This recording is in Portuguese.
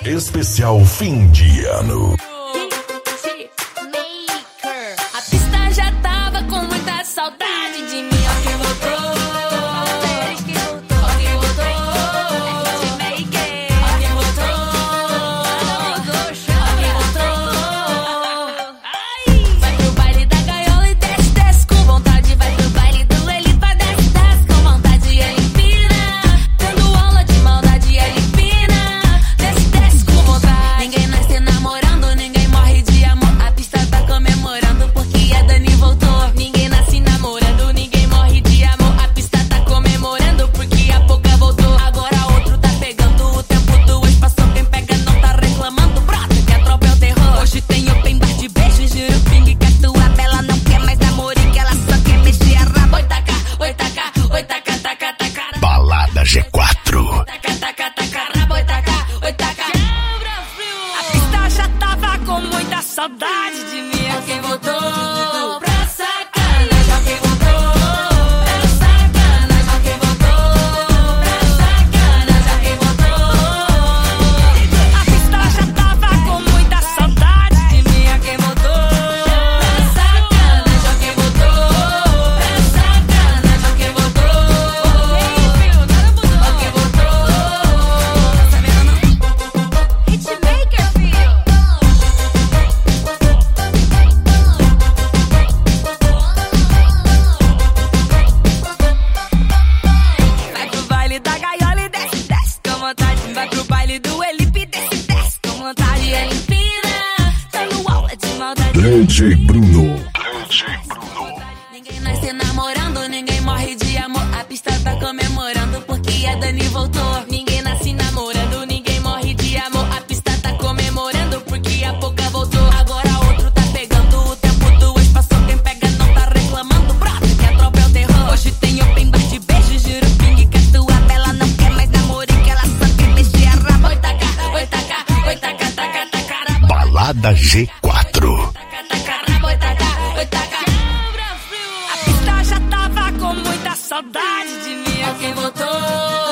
Especial fim de ano. A pista já tava com muita saudade de mim. Ó quem voltou, ó quem voltou, ó quem voltou, Hitmaker, ó quem voltou, ó quem voltou. Vai pro baile da gaiola e desce, desce com vontade. Vai pro baile do Elipa, desce, desce com vontade. Ele empina, dando aula de maldade. Ele empina, desce, desce com vontade. Ninguém nasce namorando, ninguém morre de amor. A pista tá comemorando porque a Dani voltou. Ninguém nasce namorando, ninguém morre de amor. A pista tá comemorando porque a Pouca voltou. Agora outro tá pegando o tempo do ex. Passou quem pega não tá reclamando. Brota que a tropa é o terror. Hoje tem open bar de beijo, juro ping que a tua bela não quer mais namoro e que ela só quer mexer a raba. Oi taca, oi taca, oi taca, taca, taca. Balada G4. Taca, taca, taca, raba, oi taca, oi taca. A pista já tava com muita saudade de mim. Ó quem voltou pra sacanagem, ó quem voltou pra sacanagem, ó quem voltou pra sacanagem, ó quem voltou. A pista já tava com muita saudade de mim. Ó quem voltou pra sacanagem, ó quem voltou pra sacanagem, ó quem voltou. Ó quem voltou. Tá sabendo não? Hitmaker, filho. Vai pro baile da gaiola e desce, desce com vontade. Vai pro baile do Elipe, desce, desce com vontade. Ele empina, dando aula de maldade. DJ Bruno. Ninguém nasce namorando, ninguém morre de amor. A pista tá comemorando porque a Dani voltou. Ninguém nasce namorando, ninguém morre de amor. A pista tá comemorando porque a Pouca voltou. Agora outro tá pegando o tempo do ex. Passou quem pega não tá reclamando. Brota que a tropa é o terror. Hoje tem open bar de beijo, juro ping que a tua bela não quer mais namoro e que ela só quer mexer a raba. Oi taca, oi taca, oi taca, taca, taca. Balada G4. A pista já tava com muita saudade de mim. Ó quem voltou